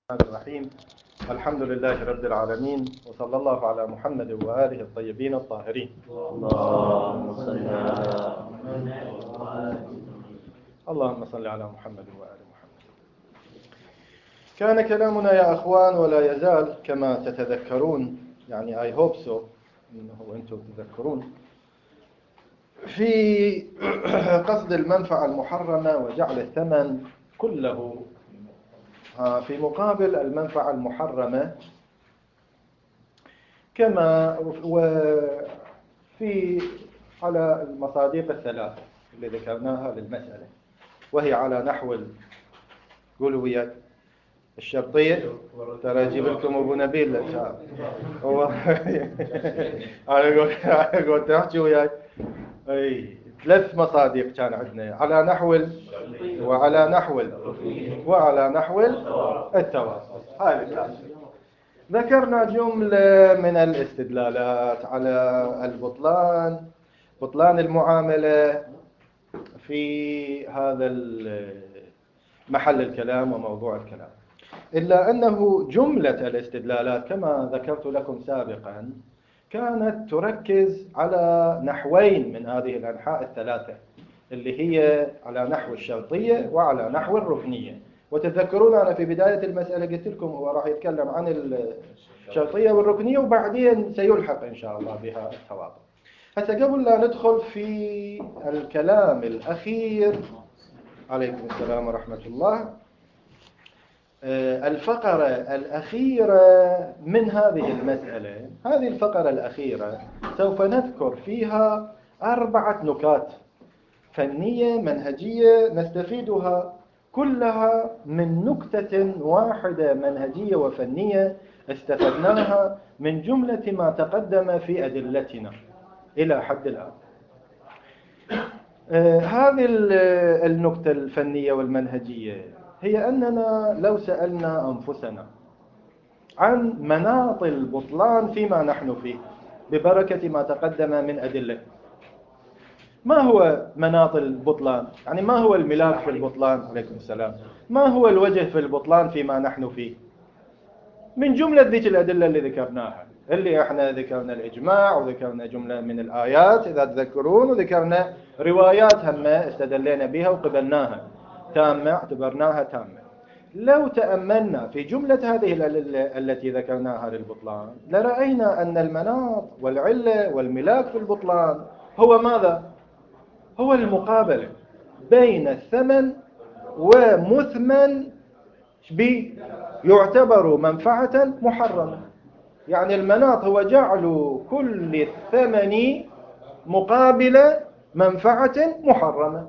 الرحيم. الحمد لله رب العالمين، وصلى الله على محمد وآله الطيبين الطاهرين. اللهم صل على محمد وآل محمد. كان كلامنا يا أخوان ولا يزال كما تتذكرون، يعني I hope so إنه أنتم تذكرون، في قصد المنفعة المحرمة وجعل الثمن كله في مقابل المنفعة المحرمة، كما وفي على المصادق الثلاثة اللي ذكرناها للمسألة، وهي على نحو قولوا وياي الشرطية. ترى أجيب لكم أبو نبيل هو أنا أقول تحكي وياي. أي 3 مصادق كان عندنا، على نحو وعلى نحو وعلى نحو التواصل. هاي الثلاثة. ذكرنا جملة من الاستدلالات على بطلان المعاملة في هذا محل الكلام وموضوع الكلام، إلا أنه جملة الاستدلالات كما ذكرت لكم سابقا كانت تركز على نحوين من هذه الأنحاء الثلاثة، اللي هي على نحو الشرطية وعلى نحو الركنية. وتذكرون أنا في بداية المسألة قلت لكم هو راح يتكلم عن الشرطية والركنية وبعدين سيلحق إن شاء الله بها التواضع. هسه قبل لا ندخل في الكلام الأخير، عليكم السلام ورحمة الله، الفقرة الأخيرة من هذه المسألة، هذه الفقرة الأخيرة سوف نذكر فيها 4 نكات فنية منهجية نستفيدها كلها من نكتة واحدة منهجية وفنية استفدناها من جملة ما تقدم في أدلتنا إلى حد الآن. هذه النكتة الفنية والمنهجية هي أننا لو سألنا أنفسنا عن مناط البطلان فيما نحن فيه ببركة ما تقدم من أدلة، ما هو مناط البطلان؟ يعني ما هو الملاك في البطلان؟ عليكم السلام. ما هو الوجه في البطلان فيما نحن فيه؟ من جملة ذيك الأدلة اللي ذكرناها، اللي احنا ذكرنا الإجماع وذكرنا جملة من الآيات إذا تذكرون، وذكرنا روايات هم استدلينا بها وقبلناها تامة، اعتبرناها تامة. لو تأملنا في جملة هذه الأدلة التي ذكرناها للبطلان لرأينا أن المناط والعلة والملاك في البطلان هو ماذا؟ هو المقابلة بين الثمن ومثمن يعتبر منفعة محرمة. يعني المناط هو جعل كل الثمن مقابل منفعة محرمة.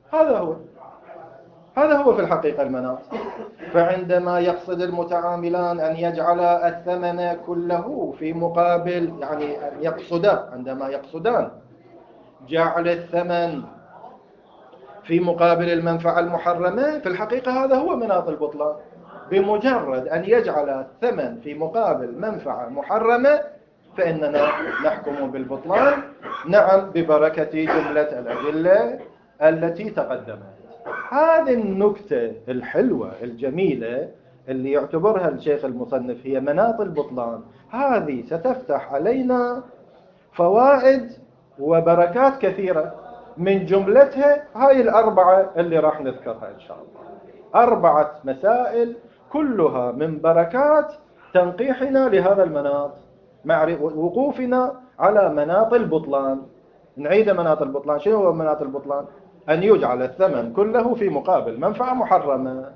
هذا هو في الحقيقة المناط. فعندما يقصد المتعاملان أن يجعل الثمن كله في مقابل، يعني عندما يقصدان جعل الثمن في مقابل المنفعة المحرمة، في الحقيقة هذا هو مناط البطلان. بمجرد أن يجعل الثمن في مقابل منفعة محرمة فإننا نحكم بالبطلان، نعم، ببركة جملة الأدلة التي تقدمت. هذه النكتة الحلوة الجميلة اللي يعتبرها الشيخ المصنف هي مناط البطلان، هذه ستفتح علينا فوائد وبركات كثيرة، من جملتها هاي ال4 اللي راح نذكرها إن شاء الله. 4 مسائل كلها من بركات تنقيحنا لهذا المناط، مع وقوفنا على مناط البطلان. نعيد مناط البطلان. شنو هو مناط البطلان؟ أن يجعل الثمن كله في مقابل منفعة محرمة.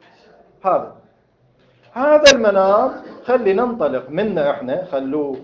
هذا المناط خلي ننطلق منه احنا. خلوه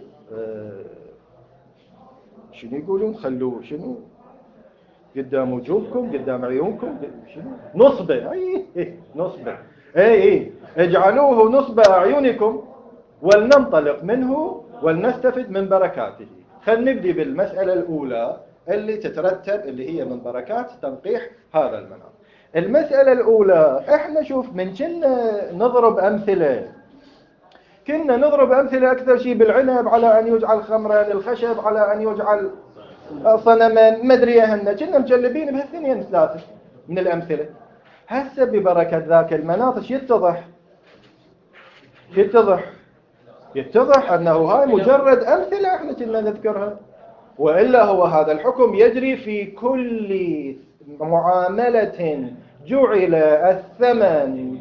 شنو يقولون؟ خلوه شنو قدام وجوهكم، قدام عيونكم، شنو نصبه. نصبه. اجعلوه نصب أعينكم ولننطلق منه ولنستفد من بركاته. خلينا نبدي بالمسألة الأولى اللي تترتب، اللي هي من بركات تنقيح هذا المناط. المسألة الأولى احنا شوف من كنا نضرب أمثلة أكثر شيء بالعنب على أن يجعل خمرا، الخشب على أن يجعل صنما، ما ادري اهن، كنا مجلبين بهالثنين 3 من الأمثلة. هسه ببركة ذاك المناط يتضح يتضح أنه هاي مجرد أمثلة احنا كنا نذكرها، وإلا هو هذا الحكم يجري في كل معاملة جعل الثمن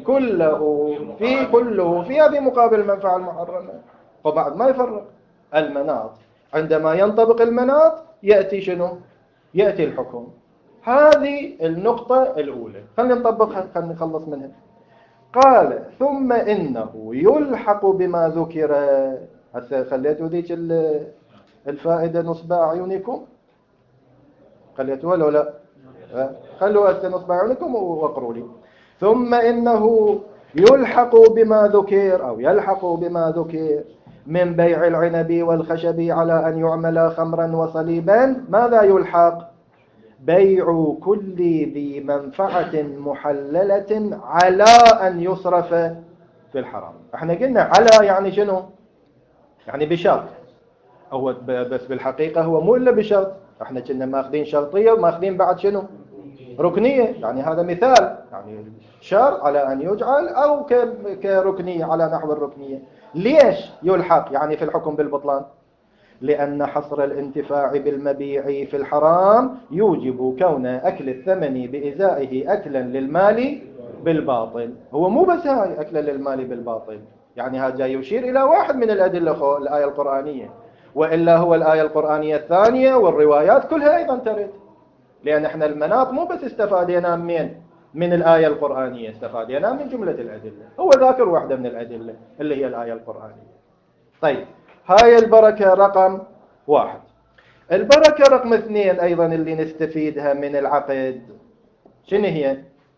كله في هذه مقابل المنفعة المحرمة. وبعد ما يفرق المناط، عندما ينطبق المناط يأتي شنو؟ يأتي الحكم. هذه النقطة الأولى، خلينا نطبقها، خلينا نخلص منها. قال ثم إنه يلحق بما ذكر. هسه خليتوا ذيك الفائدة نصب أعينكم، خليتوها لو لا؟ خلوا هسه نصب أعينكم واقروا لي. ثم إنه يلحق بما ذكر من بيع العنب والخشب على أن يعمل خمرا وصليبا. ماذا يلحق؟ بيع كل ذي منفعة محللة على أن يصرف في الحرام. احنا قلنا على يعني شنو؟ يعني بشرط. هو بس بالحقيقة هو مو إلا بشرط، احنا كنا ماخذين شرطية وماخذين بعد شنو؟ ركنية. يعني هذا مثال، يعني شرط على أن يجعل أو كركنية على نحو الركنية. ليش يلحق يعني في الحكم بالبطلان؟ لأن حصر الانتفاع بالمبيع في الحرام يوجب كون أكل الثمن بإزائه أكلا للمال بالباطل. هو مو بس هاي أكلا للمال بالباطل، يعني هذا جاي يشير إلى واحد من الأدلة الآية القرآنية، وإلا هو الآية القرآنية الثانية والروايات كلها أيضا ترد. لأن احنا المناط مو بس استفادنا من الآية القرآنية، استفادنا من جملة الأدلة. هو ذاكر واحدة من الأدلة اللي هي الآية القرآنية. طيب، هاي البركة رقم 1. البركة رقم 2 أيضا اللي نستفيدها من العقد شنو هي؟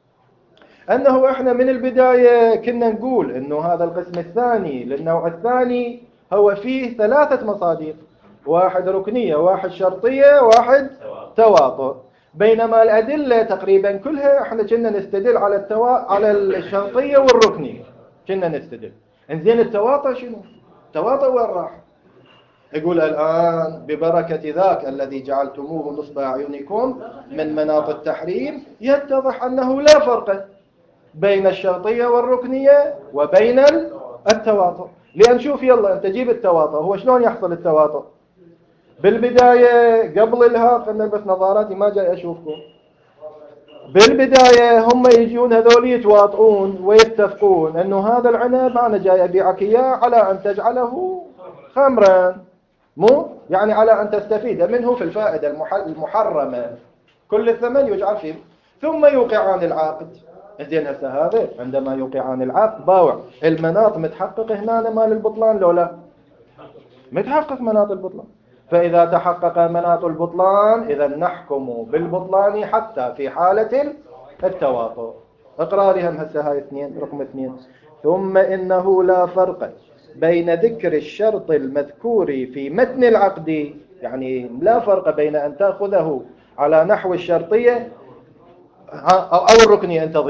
أنه إحنا من البداية كنا نقول أنه هذا القسم الثاني للنوع الثاني هو فيه 3 مصادق، واحد ركنية، واحد شرطية، واحد تواطؤ. بينما الأدلة تقريبا كلها إحنا كنا نستدل على الشرطية والركنية، كنا نستدل. إنزين التواطؤ شنو؟ التواطؤ وين راح؟ يقول الآن ببركة ذاك الذي جعلتموه نصب أعينكم من مناط التحريم يتضح أنه لا فرق بين الشرطية والركنية وبين التواطؤ. لأن شوف، يلا أنت جيب التواطؤ. هو شلون يحصل التواطؤ؟ بالبداية قبل الها خلنا نلبس نظاراتي ما جاي أشوفكم. بالبداية هم يجون هذول يتواطؤون ويتفقون أنه هذا العنب أنا جاي أبيعك إياه على أن تجعله خمرا، مو يعني على أن تستفيد منه في الفائدة المحرمة، كل الثمن يجعل فيه. ثم يوقعان العقد. زين هسه هذا عندما يوقعان العقد باوع المناط متحقق هنا مال البطلان لو لا؟ متحقق مناط البطلان. فإذا تحقق مناط البطلان إذا نحكم بالبطلان حتى في حالة التواطؤ. اقرأ لي هم هسه هاي 2 رقم 2. ثم إنه لا فرق بين ذكر الشرط المذكور في متن العقد، يعني لا فرق بين أن تأخذه على نحو الشرطية أو الركنية أن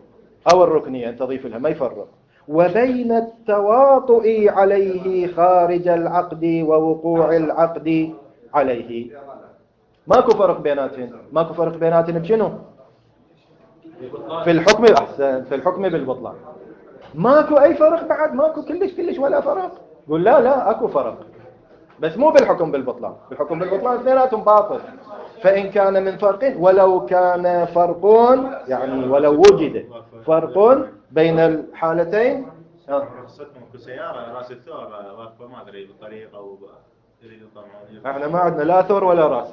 تضيف لها، ما يفرق. وبين التواطؤ عليه خارج العقد ووقوع العقد عليه. ماكو فرق بيناتهم بشنو؟ في الحكم. أحسن، في الحكم بالبطلان ماكو أي فرق بعد، ماكو كلش ولا فرق. قول لا أكو فرق، بس مو بالحكم بالبطلان. بالحكم بالبطلان اثنيناتهم باطل. فإن كان من فرق، ولو كان فرق يعني ولو وجد فرق بين الحالتين. رخصتهم كسيارة راس الثور واقفة ما أدري بالطريق أو يريد يطلعون. احنا ما عندنا لا ثور ولا راس.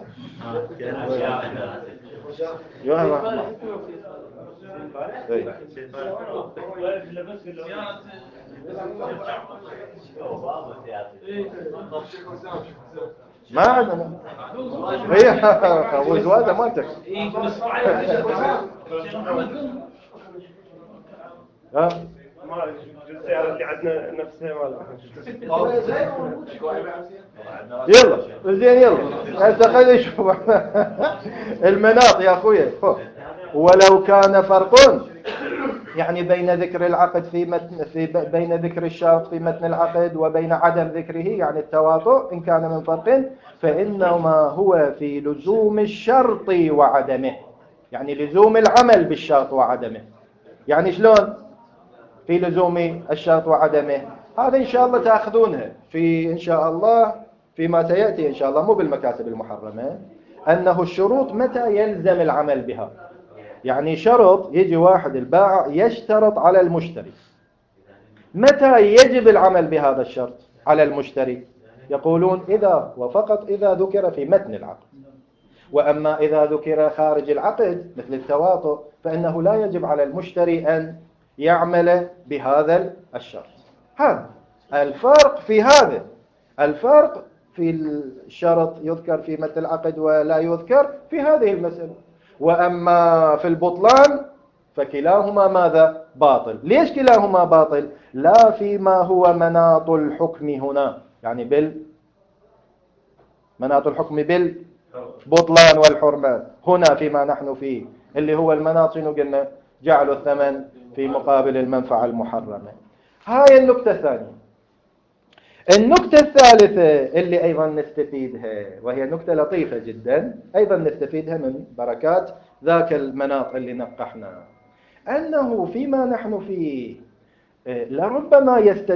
ما عندنا هي ابو جوازه مالتك. السيارة اللي عندنا نفسها يلا زين، يلا هسه خلينا نشوف المناط يا اخويا. ولو كان فرق يعني بين ذكر العقد بين ذكر الشرط في متن العقد وبين عدم ذكره، يعني التواطؤ، إن كان من فرق فإنما هو في لزوم الشرط وعدمه، يعني لزوم العمل بالشرط وعدمه. يعني شلون؟ في لزوم الشرط وعدمه. هذا إن شاء الله تأخذونها في إن شاء الله فيما سيأتي إن شاء الله، مو بالمكاسب المحرمة، أنه الشروط متى يلزم العمل بها. يعني شرط يجي واحد البائع يشترط على المشتري، متى يجب العمل بهذا الشرط على المشتري؟ يقولون إذا وفقط إذا ذكر في متن العقد. وأما إذا ذكر خارج العقد مثل التواطؤ فإنه لا يجب على المشتري أن يعمل بهذا الشرط. هذا الفرق في هذا. الفرق في الشرط يذكر في متن العقد ولا يذكر في هذه المسألة. وأما في البطلان فكلاهما ماذا؟ باطل. ليش كلاهما باطل؟ لا فيما هو مناط الحكم هنا، يعني مناط الحكم بالبطلان والحرمان، هنا فيما نحن فيه اللي هو المناط شنو قلنا؟ جعل الثمن في مقابل المنفعة المحرمة. هاي النقطة الثانية. النقطة الثالثة اللي أيضا نستفيدها، وهي نقطة لطيفة جدا أيضا نستفيدها من بركات ذاك المناط اللي نقحناه، أنه فيما نحن فيه لربما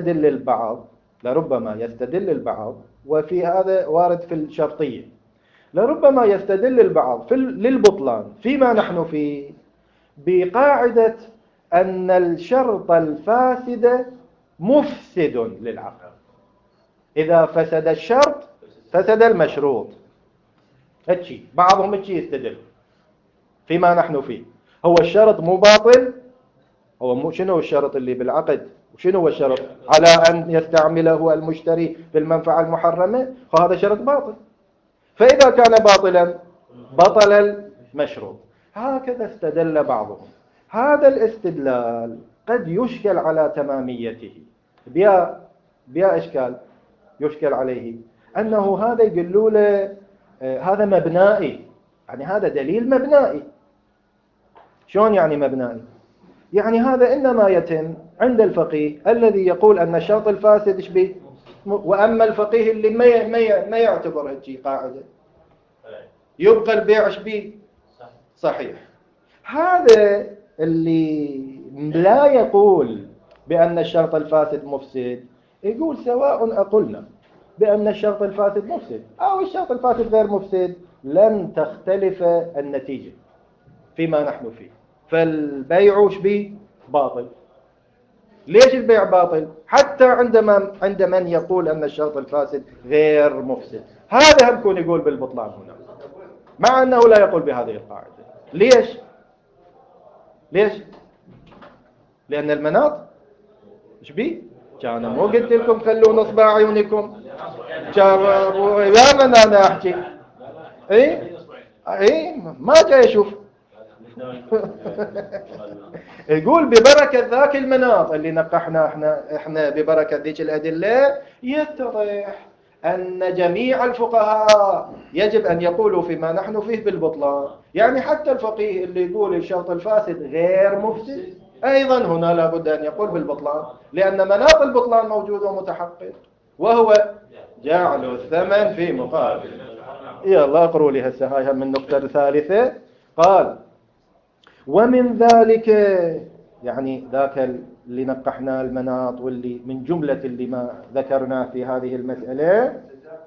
يستدل البعض وفي هذا وارد في الشرطية، لربما يستدل البعض للبطلان فيما نحن فيه بقاعدة أن الشرط الفاسد مفسد للعقد. إذا فسد الشرط فسد المشروط. هاتشي بعضهم هاتشي يستدل فيما نحن فيه. هو الشرط مو باطل، هو شنو الشرط اللي بالعقد؟ وشنو هو الشرط على أن يستعمله المشتري في المنفعة المحرمة؟ فهذا شرط باطل. فإذا كان باطلا بطل المشروط. هكذا استدل بعضهم. هذا الاستدلال قد يشكل على تماميته. بيا إشكال يشكل عليه أنه هذا يقولوا له هذا مبنائي، يعني هذا دليل مبنائي. شلون يعني مبنائي؟ يعني هذا إنما يتم عند الفقيه الذي يقول أن الشرط الفاسد شبيه، وأما الفقيه اللي ما يعتبر هذه قاعدة، يبقى البيع شبيه صحيح. هذا اللي لا يقول بأن الشرط الفاسد مفسد يقول سواء أقولنا بأن الشرط الفاسد مفسد أو الشرط الفاسد غير مفسد لن تختلف النتيجة فيما نحن فيه. فالبيع شبيه باطل. ليش البيع باطل؟ حتى عند من يقول أن الشرط الفاسد غير مفسد، هذا هم يكون يقول بالبطلان هنا، مع أنه لا يقول بهذه القاعدة. ليش؟ لأن المناط شبيه؟ كان مو قلت لكم خلوا نصب عيونكم يا من أنا أحكي إيه ما جاي أشوف. يقول ببركة ذاك المناط اللي نقحنا احنا ببركة ذيك الأدلة يتضح أن جميع الفقهاء يجب أن يقولوا فيما نحن فيه بالبطلان. يعني حتى الفقيه اللي يقول الشرط الفاسد غير مفسد أيضا هنا لابد أن يقول بالبطلان، لأن مناط البطلان موجود ومتحقق، وهو جعل الثمن في مقابل. يلا اقروا لي هسه هاي من النقطة الثالثة. قال ومن ذلك، يعني ذاك اللي نقحنا المناط واللي من جملة اللي ما ذكرناه في هذه المسألة،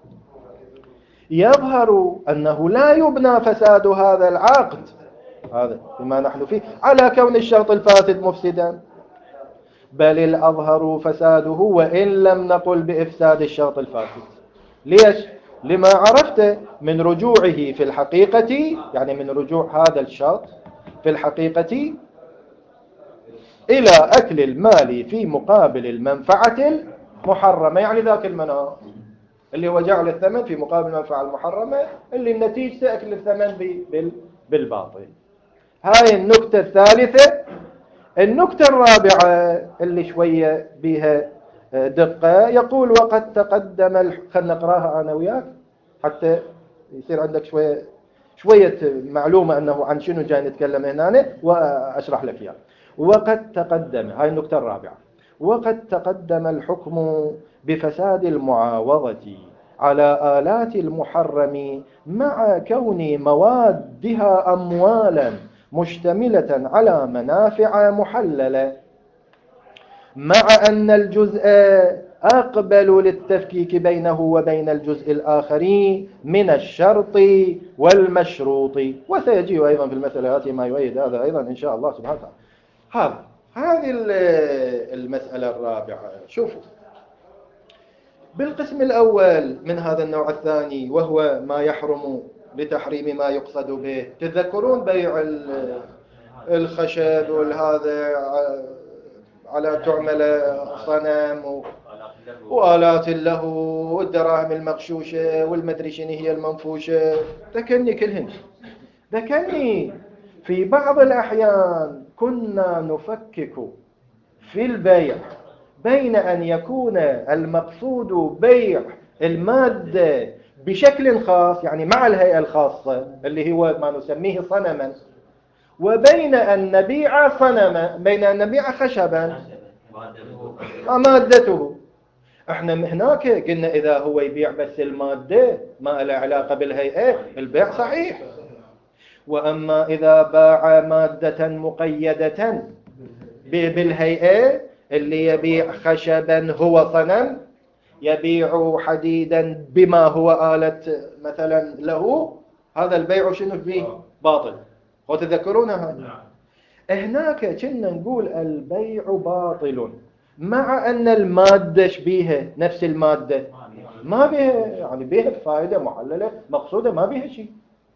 يظهر أنه لا يبنى فساد هذا العقد، هذا بما نحن فيه، على كون الشرط الفاسد مفسدا، بل الأظهر فساده وإن لم نقل بإفساد الشرط الفاسد. ليش؟ لما عرفت من رجوعه في الحقيقة، يعني من رجوع هذا الشرط في الحقيقة إلى أكل المال في مقابل المنفعة المحرمة، يعني ذاك المناط اللي هو جعل الثمن في مقابل المنفعة المحرمة اللي النتيجة أكل الثمن بالباطل. هاي النقطة الثالثة. النقطة الرابعة اللي شوية بها دقة، يقول وقد تقدم خلنا نقراها أنا وياك حتى يصير عندك شوية معلومة أنه عن شنو جاي نتكلم هنا وأشرح لك إياه. وقد تقدم، هاي النقطة الرابعة، وقد تقدم الحكم بفساد المعاوضة على آلات المحرم مع كون موادها أموالا مشتملة على منافع محللة. مع أن الجزء أقبل للتفكيك بينه وبين الجزء الآخر من الشرط والمشروط. وسيجي أيضا في المسألة التي ما يؤيد هذا أيضا إن شاء الله سبحانه وتعالى. هذه المسألة الرابعة. شوفوا بالقسم الأول من هذا النوع الثاني وهو ما يحرم لتحريم ما يقصد به. تذكرون بيع الخشب والهذا على تعمل صنم وآلات له والدراهم المغشوشة والمدري شنو هي المنفوشة. ذكرني كلهن. ذكرني في بعض الأحيان كنا نفكك في البيع بين أن يكون المقصود بيع المادة بشكل خاص يعني مع الهيئة الخاصة اللي هو ما نسميه صنما، وبين أن نبيع صنما، بين أن نبيع خشبا مادته. احنا هناك قلنا إذا هو يبيع بس المادة ما له علاقة بالهيئة البيع صحيح. وأما إذا باع مادة مقيدة بالهيئة اللي يبيع خشبا هو صنم، يبيع حديدا بما هو آلة مثلا له، هذا البيع شنو فيه؟ باطل. وتذكرونها هناك كنا نقول البيع باطل مع أن المادة شبيهة نفس المادة ما بها يعني بها فائدة معللة مقصودة ما بها شيء،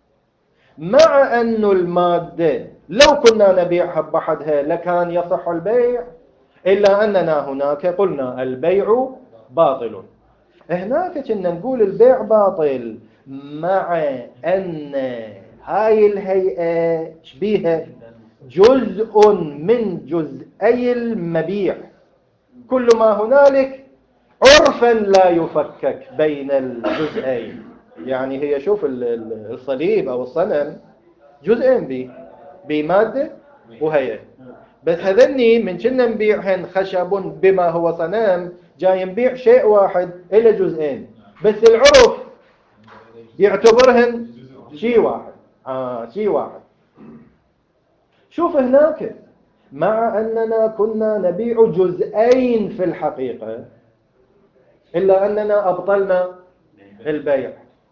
مع أن المادة لو كنا نبيعها بحدها لكان يصح البيع، إلا أننا هناك قلنا البيع باطل. هناك كنا نقول البيع باطل مع أن هاي الهيئة شبيهة جزء من جزئي المبيع، كل ما هنالك عرفا لا يفكك بين الجزئين. يعني هي شوف الصليب أو الصنم جزئين به بمادة وهيئة، بس هذني من كنا نبيعهن خشب بما هو صنم جاي نبيع شيء واحد إلى جزئين، بس العرف يعتبرهن شيء واحد. شيء واحد. شوف هناك مع أننا كنا نبيع جزئين في الحقيقة إلا أننا أبطلنا البيع،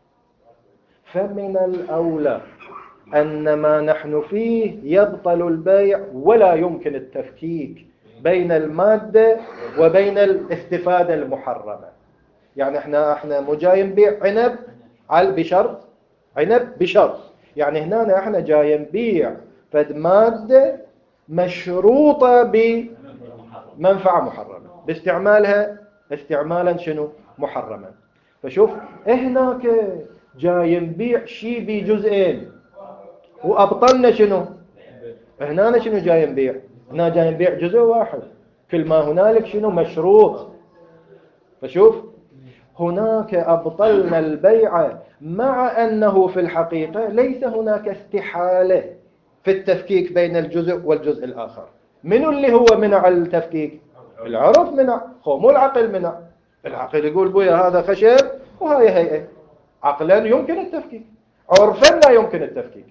فمن الأولى أن ما نحن فيه يبطل البيع ولا يمكن التفكيك بين المادة وبين الاستفادة المحرمة. يعني احنا مجاي نبيع عنب بشرط، عنب بشرط، يعني هنا احنا جاي نبيع فد مادة مشروطة بمنفعة محرمة باستعمالها استعمالا شنو محرما. فشوف هناك جاي نبيع شيء بجزئين وأبطلنا شنو هنا شنو جاي نبيع؟ هنا جاي نبيع جزء واحد، كل ما هنالك شنو مشروط. فشوف هناك أبطلنا البيع مع أنه في الحقيقة ليس هناك استحالة في التفكيك بين الجزء والجزء الآخر. من اللي هو منع التفكيك؟ العرف منع، مو العقل منع. العقل يقول بويا هذا خشب وهاي هيئة، عقلا يمكن التفكيك، عرفا لا يمكن التفكيك.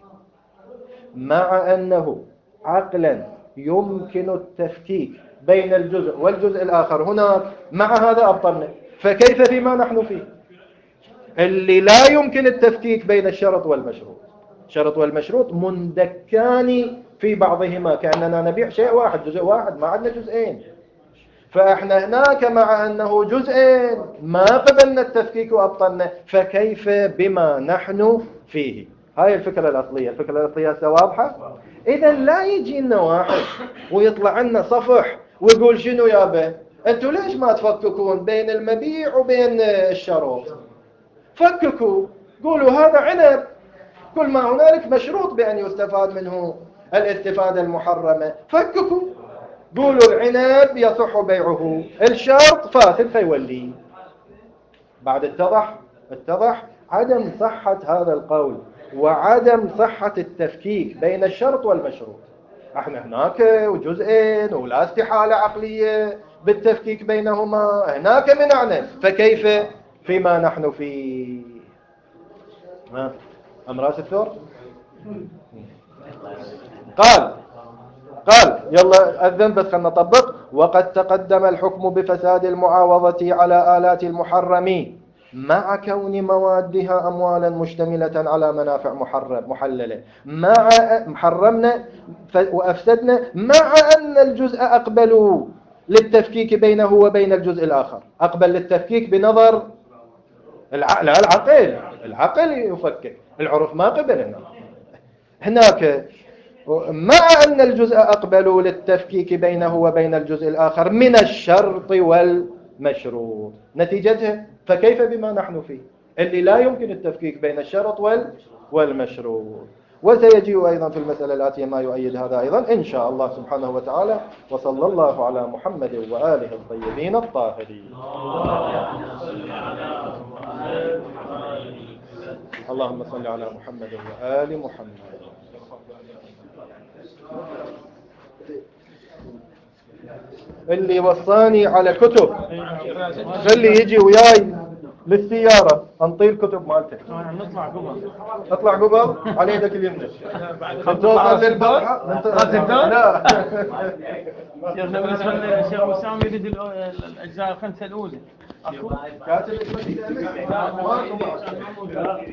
مع أنه عقلا يمكن التفكيك بين الجزء والجزء الآخر هناك، مع هذا أبطلنا. فكيف بما نحن فيه اللي لا يمكن التفكيك بين الشرط والمشروط؟ الشرط والمشروط مندكان في بعضهما، كأننا نبيع شيء واحد جزء واحد، ما عندنا جزئين. فإحنا هناك مع أنه جزئين ما قبلنا التفكيك وأبطلنا، فكيف بما نحن فيه؟ هاي الفكرة الأصلية. الفكرة الأصلية واضحة. إذا لا يجي لنا واحد ويطلع لنا صفح ويقول شنو يابا أنتوا ليش ما تفككون بين المبيع وبين الشروط؟ فككوا، قولوا هذا عنب كل ما هنالك مشروط بأن يستفاد منه الاستفادة المحرمة، فككوا قولوا العنب يصح بيعه، الشرط فاسد فيولي. بعد اتضح عدم صحة هذا القول وعدم صحة التفكيك بين الشرط والمشروط. احنا هناك وجزئين ولا استحالة عقلية بالتفكيك بينهما، هناك منعنا، فكيف فيما نحن فيه؟ أمراس الثور قال يلا أذن بس خلنا نطبق. وقد تقدم الحكم بفساد المعاوضة على آلات المحرم مع كون موادها أموالا مشتملة على منافع محللة، مع حرمنا وأفسدنا مع أن الجزء أقبل للتفكيك بينه وبين الجزء الآخر، أقبل للتفكيك بنظر العقل يفكك، العرف ما قبل هناك. مع أن الجزء أقبل للتفكيك بينه وبين الجزء الآخر من الشرط والمشروط، نتيجته فكيف بما نحن فيه اللي لا يمكن التفكيك بين الشرط والمشروط. وسيجيء أيضا في المسألة الآتية ما يؤيد هذا أيضا إن شاء الله سبحانه وتعالى. وصلى الله على محمد وآله الطيبين الطاهرين. اللهم صل على محمد وآل محمد. اللي وصاني على كتب خلي يجي وياي للسيارة انطي الكتب مالته. نطلع قبل على يدك اليمنى توصل للبارحة. لا شيخنا بالنسبة للشيخ وسام يريد الأجزاء الخمسة الأولى. كاتب